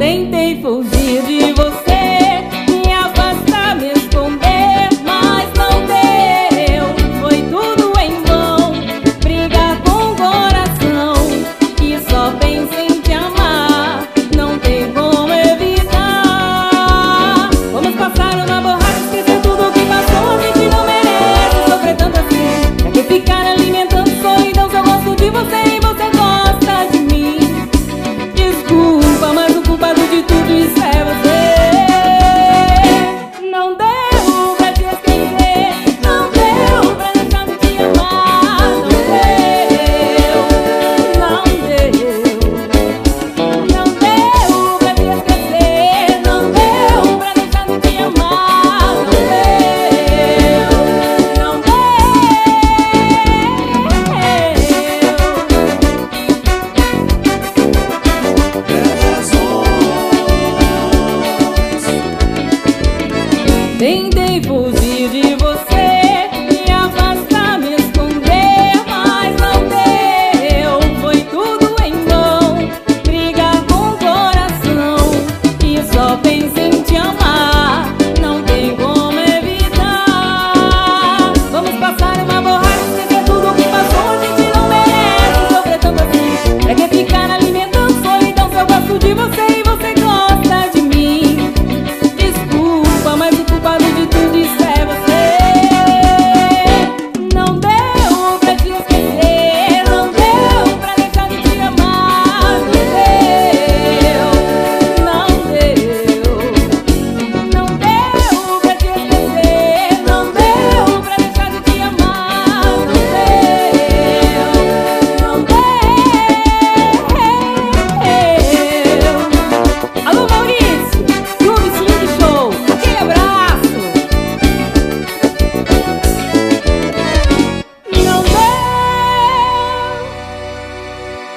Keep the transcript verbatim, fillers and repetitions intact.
Tentei fugir de você, me afastar, me esconder, mas não deu. Foi tudo em vão, brigar com o coração que só pensa em te amar, não tem como evitar. Vamos passar uma borracha, esquecer tudo o que passou. A gente não merece sofrer tanto assim. Pra que ficar alimentando solidão se eu gosto de você e você gosta de mim? Desculpa, mas o culpado de tudo isso é você. Não deu pra te esquecer, não deu pra deixar de te amar. Não deu, não deu. Não deu pra te esquecer, não deu pra deixar de te amar. Não deu, não deu. Tem